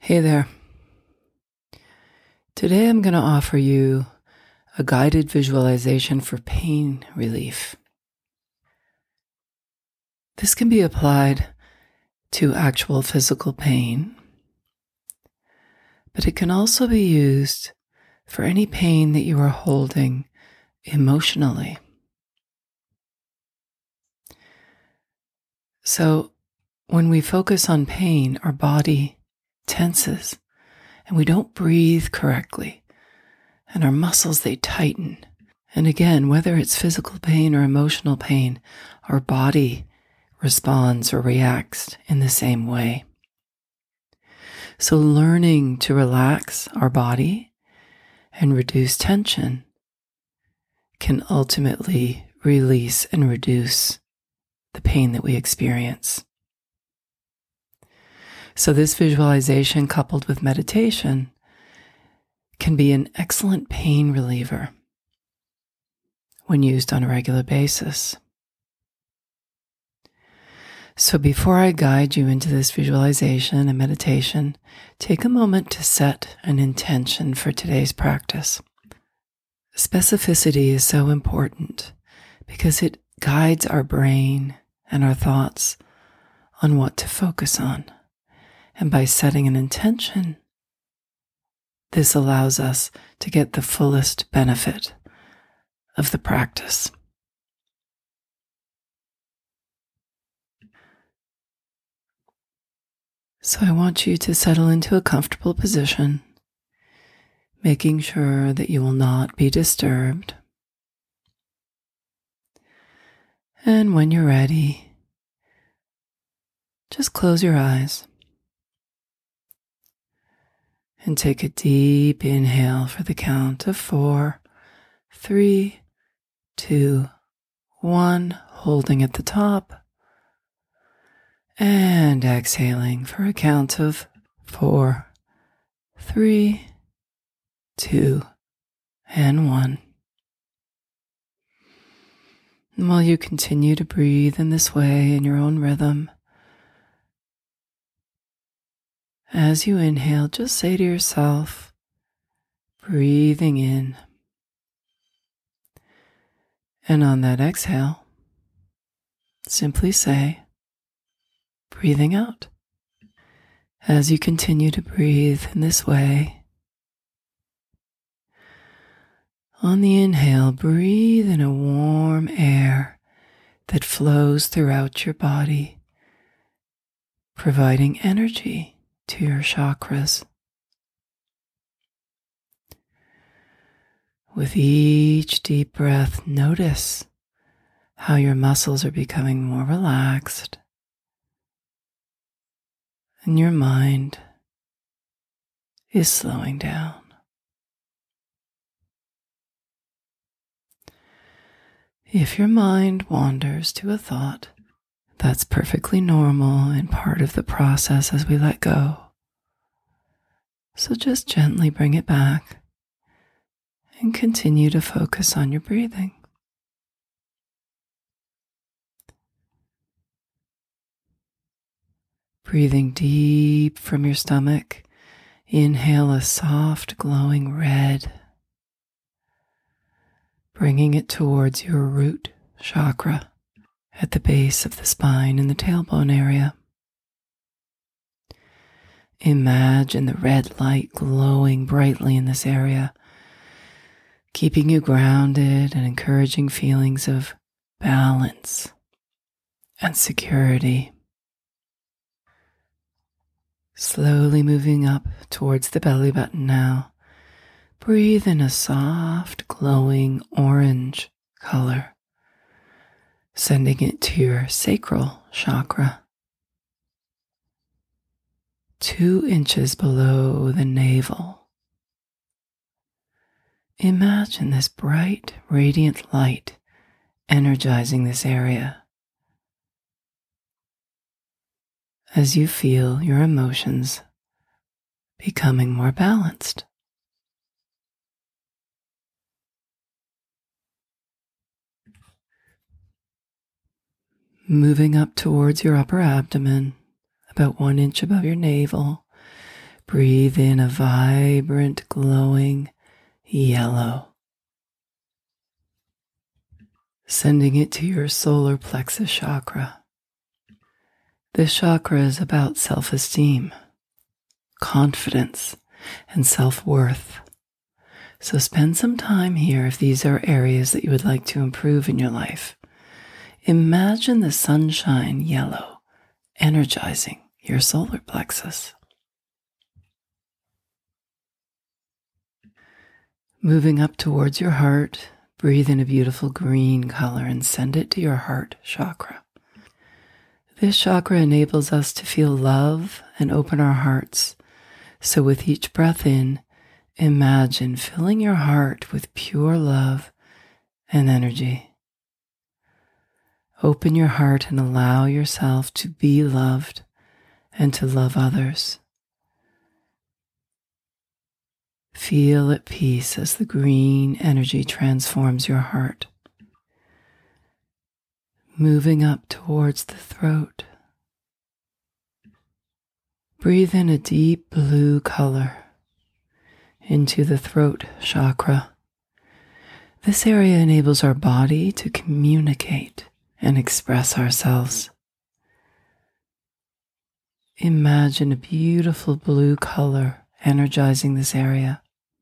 Hey there. Today I'm going to offer you a guided visualization for pain relief. This can be applied to actual physical pain, but it can also be used for any pain that you are holding emotionally. So when we focus on pain, our body tenses and we don't breathe correctly. And our muscles, they tighten. And again, whether it's physical pain or emotional pain, our body responds or reacts in the same way. So learning to relax our body and reduce tension can ultimately release and reduce the pain that we experience. So this visualization, coupled with meditation, can be an excellent pain reliever when used on a regular basis. So before I guide you into this visualization and meditation, take a moment to set an intention for today's practice. Specificity is so important because it guides our brain and our thoughts on what to focus on. And by setting an intention, this allows us to get the fullest benefit of the practice. So I want you to settle into a comfortable position, making sure that you will not be disturbed. And when you're ready, just close your eyes and take a deep inhale for the count of 4, 3, 2, 1, holding at the top, and exhaling for a count of 4, 3, 2, and 1. And while you continue to breathe in this way in your own rhythm, as you inhale, just say to yourself, breathing in, and on that exhale, simply say, breathing out. As you continue to breathe in this way, on the inhale, breathe in a warm air that flows throughout your body, providing energy to your chakras. With each deep breath, notice how your muscles are becoming more relaxed and your mind is slowing down. If your mind wanders to a thought, that's perfectly normal and part of the process as we let go. So just gently bring it back and continue to focus on your breathing. Breathing deep from your stomach, inhale a soft glowing red, bringing it towards your root chakra at the base of the spine in the tailbone area. Imagine the red light glowing brightly in this area, keeping you grounded and encouraging feelings of balance and security. Slowly moving up towards the belly button now, breathe in a soft, glowing orange color, sending it to your sacral chakra, 2 inches below the navel. Imagine this bright, radiant light energizing this area as you feel your emotions becoming more balanced. Moving up towards your upper abdomen, about 1 inch above your navel, Breathe in a vibrant, glowing yellow, sending it to your solar plexus chakra. This chakra is about self-esteem, confidence, and self-worth. So spend some time here if these are areas that you would like to improve in your life. Imagine the sunshine yellow energizing your solar plexus. Moving up towards your heart, breathe in a beautiful green color and send it to your heart chakra. This chakra enables us to feel love and open our hearts. So with each breath in, imagine filling your heart with pure love and energy. Open your heart and allow yourself to be loved and to love others. Feel at peace as the green energy transforms your heart. Moving up towards the throat. Breathe in a deep blue color into the throat chakra. This area enables our body to communicate and express ourselves. Imagine a beautiful blue color energizing this area.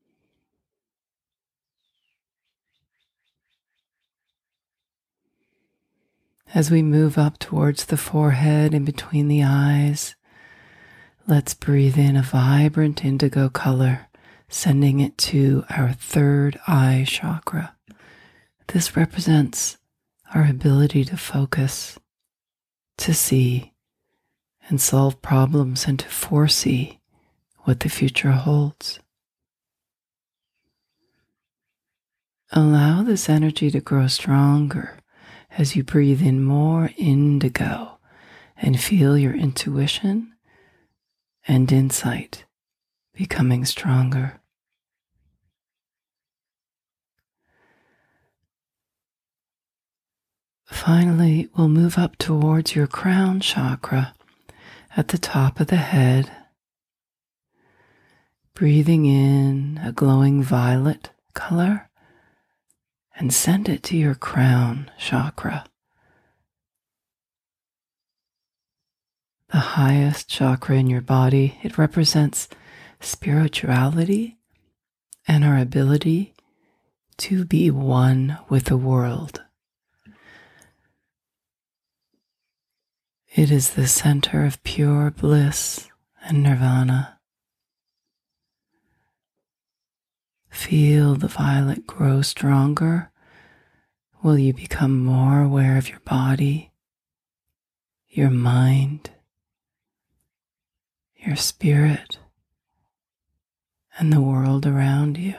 As we move up towards the forehead and between the eyes, let's breathe in a vibrant indigo color, sending it to our third eye chakra. This represents our ability to focus, to see, and solve problems and to foresee what the future holds. Allow this energy to grow stronger as you breathe in more indigo and feel your intuition and insight becoming stronger. Finally, we'll move up towards your crown chakra at the top of the head, breathing in a glowing violet color and send it to your crown chakra, the highest chakra in your body. It represents spirituality and our ability to be one with the world. It is the center of pure bliss and nirvana. Feel the violet grow stronger. Will you become more aware of your body, your mind, your spirit, and the world around you?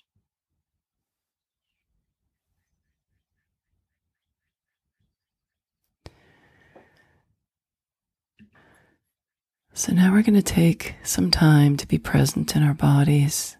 So now we're going to take some time to be present in our bodies.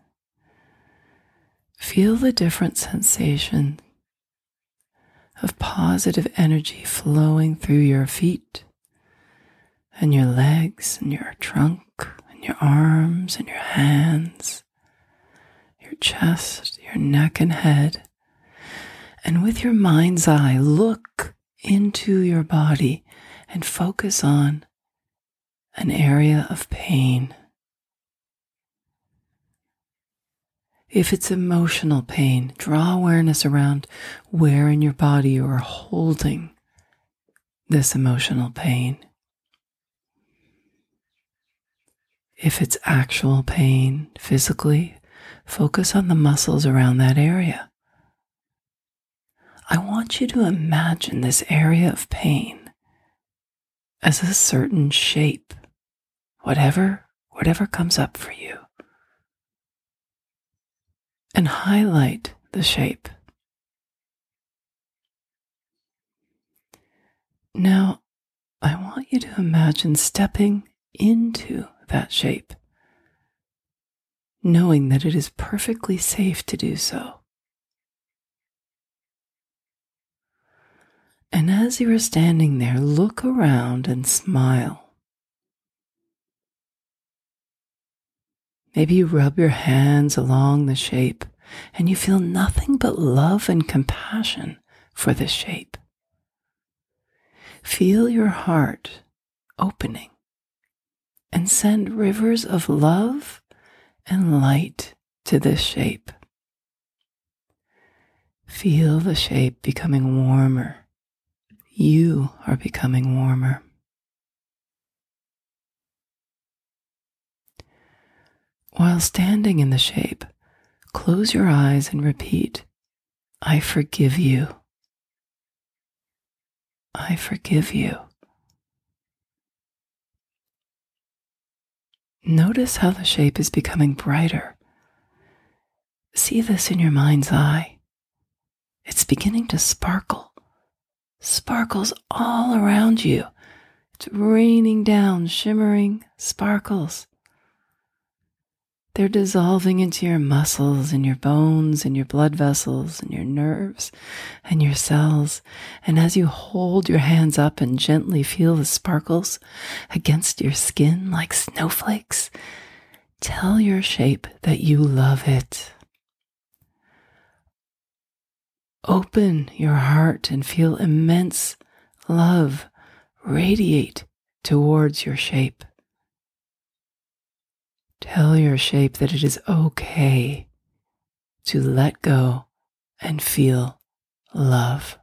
Feel the different sensations of positive energy flowing through your feet and your legs and your trunk and your arms and your hands, your chest, your neck and head. And with your mind's eye, look into your body and focus on an area of pain. If it's emotional pain, draw awareness around where in your body you are holding this emotional pain. If it's actual pain physically, focus on the muscles around that area. I want you to imagine this area of pain as a certain shape, whatever comes up for you. And highlight the shape. Now, I want you to imagine stepping into that shape, knowing that it is perfectly safe to do so. And as you are standing there, look around and smile. Maybe you rub your hands along the shape and you feel nothing but love and compassion for this shape. Feel your heart opening and send rivers of love and light to this shape. Feel the shape becoming warmer. You are becoming warmer. While standing in the shape, close your eyes and repeat, I forgive you. I forgive you. Notice how the shape is becoming brighter. See this in your mind's eye. It's beginning to sparkle. Sparkles all around you. It's raining down shimmering sparkles. They're dissolving into your muscles and your bones and your blood vessels and your nerves and your cells. And as you hold your hands up and gently feel the sparkles against your skin like snowflakes, tell your shape that you love it. Open your heart and feel immense love radiate towards your shape. Tell your shape that it is okay to let go and feel love.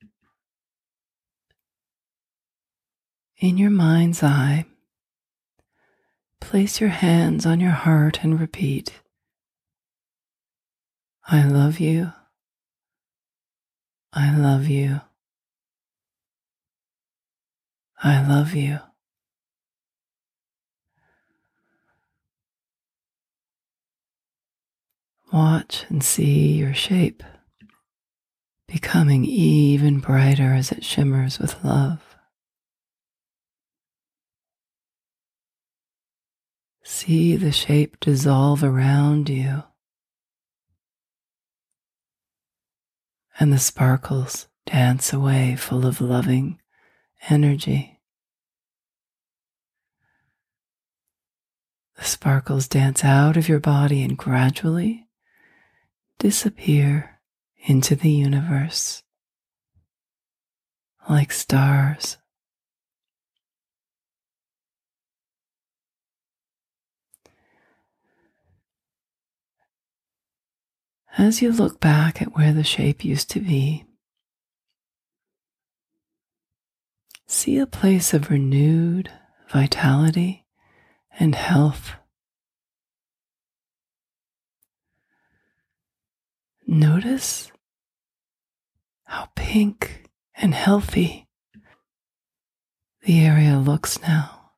In your mind's eye, place your hands on your heart and repeat, I love you. I love you. I love you. Watch and see your shape becoming even brighter as it shimmers with love. See the shape dissolve around you and the sparkles dance away full of loving energy. The sparkles dance out of your body and gradually disappear into the universe like stars. As you look back at where the shape used to be, see a place of renewed vitality and health. Notice how pink and healthy the area looks now.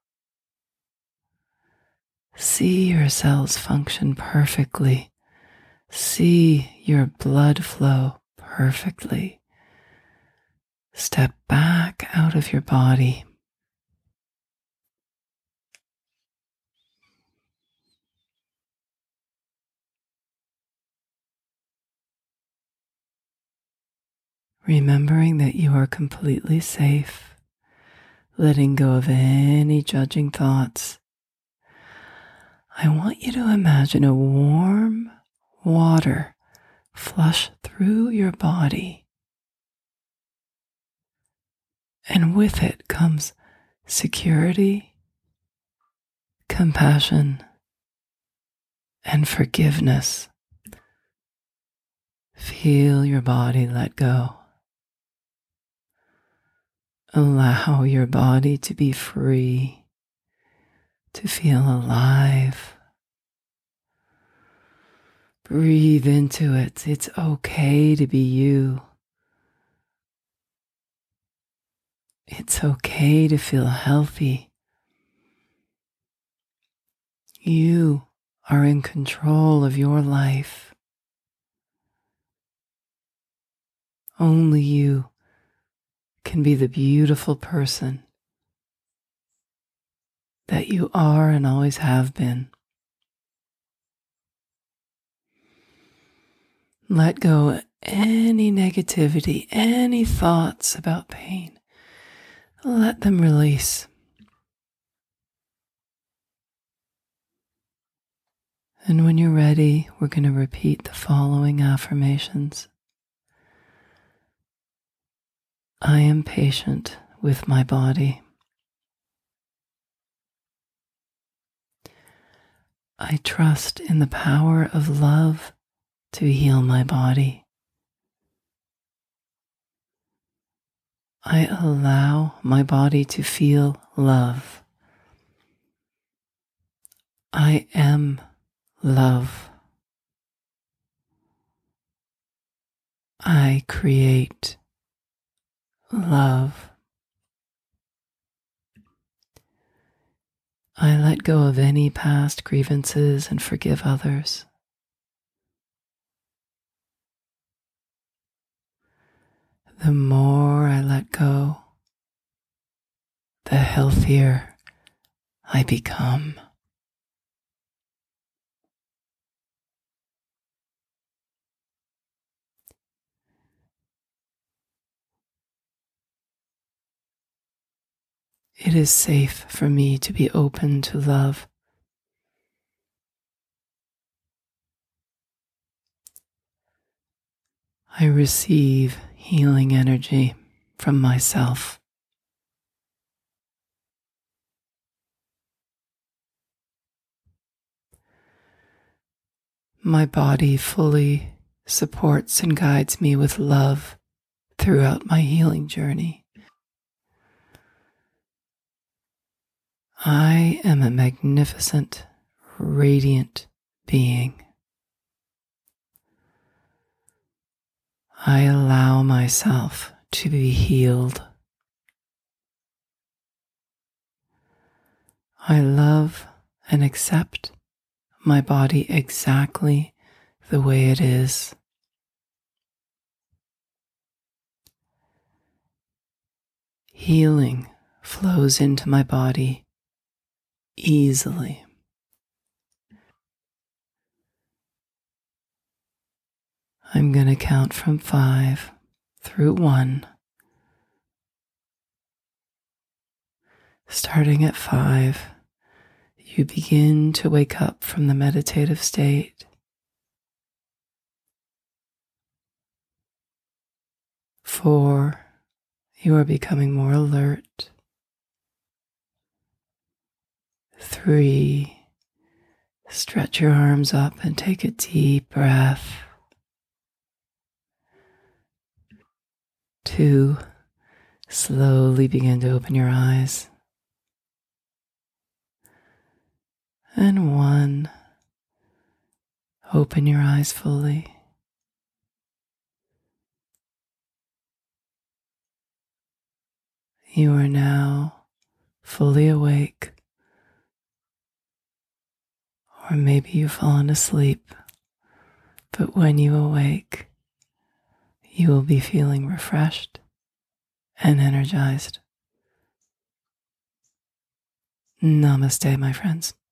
See your cells function perfectly. See your blood flow perfectly. Step back out of your body. Remembering that you are completely safe, letting go of any judging thoughts. I want you to imagine a warm water flush through your body. And with it comes security, compassion, and forgiveness. Feel your body let go. Allow your body to be free, to feel alive. Breathe into it. It's okay to be you. It's okay to feel healthy. You are in control of your life. Only you can be the beautiful person that you are and always have been. Let go any negativity, any thoughts about pain. Let them release. And when you're ready, we're going to repeat the following affirmations. I am patient with my body. I trust in the power of love to heal my body. I allow my body to feel love. I am love. I create love. I let go of any past grievances and forgive others. The more I let go, the healthier I become. It is safe for me to be open to love. I receive healing energy from myself. My body fully supports and guides me with love throughout my healing journey. I am a magnificent, radiant being. I allow myself to be healed. I love and accept my body exactly the way it is. Healing flows into my body easily. I'm going to count from 5 through 1. Starting at 5, you begin to wake up from the meditative state. 4, you are becoming more alert. 3, stretch your arms up and take a deep breath. 2, slowly begin to open your eyes. And 1, open your eyes fully. You are now fully awake, or maybe you've fallen asleep, but when you awake, you will be feeling refreshed and energized. Namaste, my friends.